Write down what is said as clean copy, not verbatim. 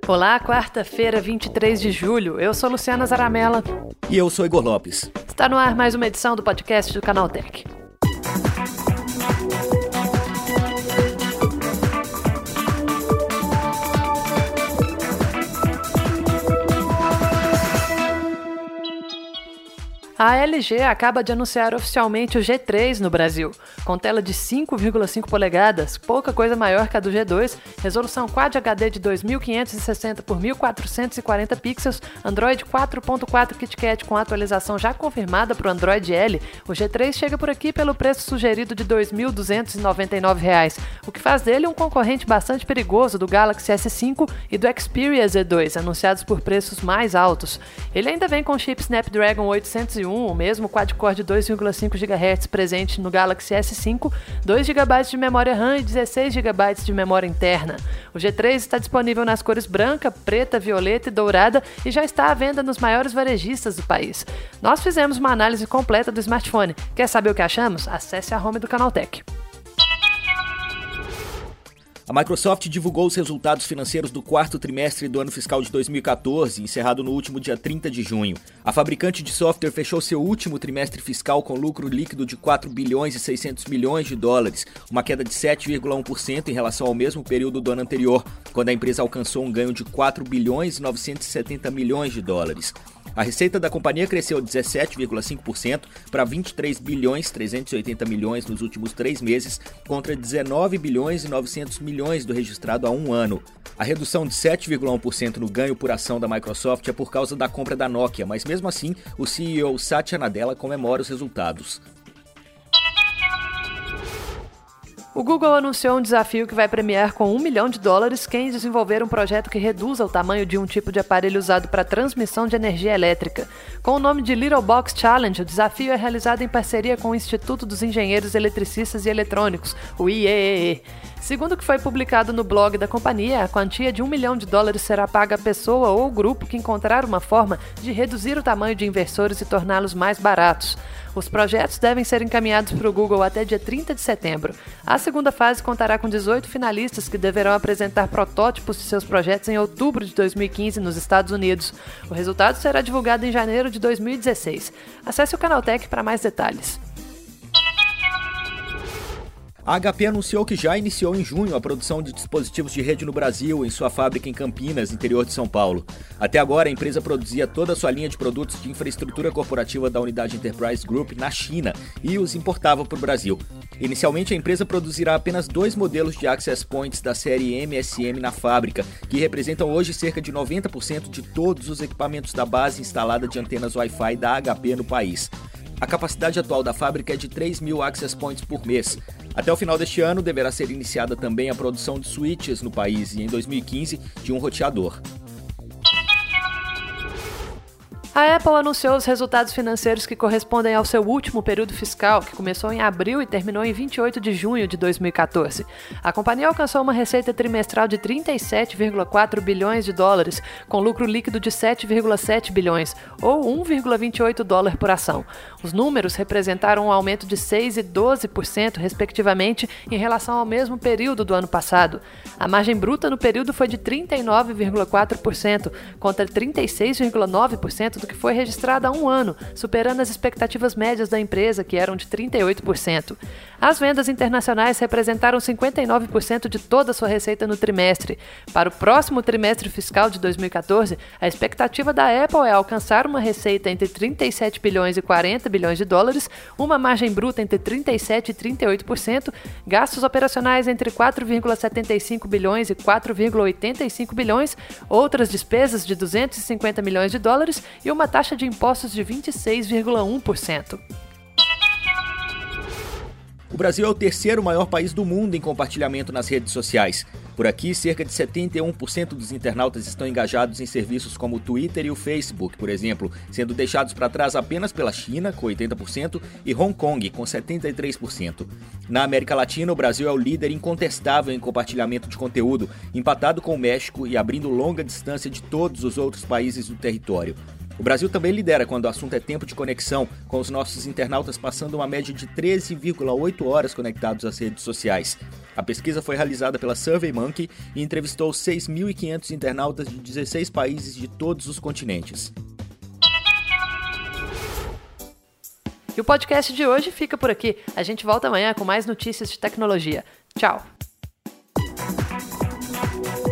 Olá, quarta-feira, 23 de julho. Eu sou Luciana Zaramella. E eu sou Igor Lopes. Está no ar mais uma edição do podcast do Canaltech. A LG acaba de anunciar oficialmente o G3 no Brasil, com tela de 5,5 polegadas, pouca coisa maior que a do G2, resolução Quad HD de 2560 por 1440 pixels, Android 4.4 KitKat com atualização já confirmada para o Android L. O G3 chega por aqui pelo preço sugerido de R$ 2.299, o que faz dele um concorrente bastante perigoso do Galaxy S5 e do Xperia Z2, anunciados por preços mais altos. Ele ainda vem com chip Snapdragon 801, o mesmo quad-core de 2,5 GHz presente no Galaxy S5, 2 GB de memória RAM e 16 GB de memória interna. O G3 está disponível nas cores branca, preta, violeta e dourada e já está à venda nos maiores varejistas do país. Nós fizemos uma análise completa do smartphone. Quer saber o que achamos? Acesse a home do Canaltech. A Microsoft divulgou os resultados financeiros do quarto trimestre do ano fiscal de 2014, encerrado no último dia 30 de junho. A fabricante de software fechou seu último trimestre fiscal com lucro líquido de 4 bilhões e 600 milhões de dólares, uma queda de 7,1% em relação ao mesmo período do ano anterior, quando a empresa alcançou um ganho de 4 bilhões e 970 milhões de dólares. A receita da companhia cresceu 17,5% para 23 bilhões 380 milhões nos últimos 3 meses, contra 19 bilhões e 900 milhões do registrado há um ano. A redução de 7,1% no ganho por ação da Microsoft é por causa da compra da Nokia, mas mesmo assim, o CEO Satya Nadella comemora os resultados. O Google anunciou um desafio que vai premiar com $1 milhão quem desenvolver um projeto que reduza o tamanho de um tipo de aparelho usado para transmissão de energia elétrica. Com o nome de Little Box Challenge, o desafio é realizado em parceria com o Instituto dos Engenheiros Eletricistas e Eletrônicos, o IEEE. Segundo o que foi publicado no blog da companhia, a quantia de $1 milhão será paga à pessoa ou grupo que encontrar uma forma de reduzir o tamanho de inversores e torná-los mais baratos. Os projetos devem ser encaminhados para o Google até dia 30 de setembro. A segunda fase contará com 18 finalistas que deverão apresentar protótipos de seus projetos em outubro de 2015 nos Estados Unidos. O resultado será divulgado em janeiro de 2016. Acesse o Canaltech para mais detalhes. A HP anunciou que já iniciou em junho a produção de dispositivos de rede no Brasil, em sua fábrica em Campinas, interior de São Paulo. Até agora, a empresa produzia toda a sua linha de produtos de infraestrutura corporativa da unidade Enterprise Group na China e os importava para o Brasil. Inicialmente, a empresa produzirá apenas 2 modelos de Access Points da série MSM na fábrica, que representam hoje cerca de 90% de todos os equipamentos da base instalada de antenas Wi-Fi da HP no país. A capacidade atual da fábrica é de 3.000 Access Points por mês. Até o final deste ano, deverá ser iniciada também a produção de switches no país e, em 2015, de um roteador. A Apple anunciou os resultados financeiros que correspondem ao seu último período fiscal, que começou em abril e terminou em 28 de junho de 2014. A companhia alcançou uma receita trimestral de 37,4 bilhões de dólares, com lucro líquido de 7,7 bilhões, ou $1,28 por ação. Os números representaram um aumento de 6% e 12%, respectivamente, em relação ao mesmo período do ano passado. A margem bruta no período foi de 39,4%, contra 36,9% do que foi registrado há um ano, superando as expectativas médias da empresa, que eram de 38%. As vendas internacionais representaram 59% de toda a sua receita no trimestre. Para o próximo trimestre fiscal de 2014, a expectativa da Apple é alcançar uma receita entre 37 bilhões e 40 bilhões de dólares, uma margem bruta entre 37% e 38%, gastos operacionais entre 4,75 bilhões e 4,85 bilhões, outras despesas de 250 milhões de dólares e uma taxa de impostos de 26,1%. O Brasil é o terceiro maior país do mundo em compartilhamento nas redes sociais. Por aqui, cerca de 71% dos internautas estão engajados em serviços como o Twitter e o Facebook, por exemplo, sendo deixados para trás apenas pela China, com 80%, e Hong Kong, com 73%. Na América Latina, o Brasil é o líder incontestável em compartilhamento de conteúdo, empatado com o México e abrindo longa distância de todos os outros países do território. O Brasil também lidera quando o assunto é tempo de conexão, com os nossos internautas passando uma média de 13,8 horas conectados às redes sociais. A pesquisa foi realizada pela SurveyMonkey e entrevistou 6.500 internautas de 16 países de todos os continentes. E o podcast de hoje fica por aqui. A gente volta amanhã com mais notícias de tecnologia. Tchau!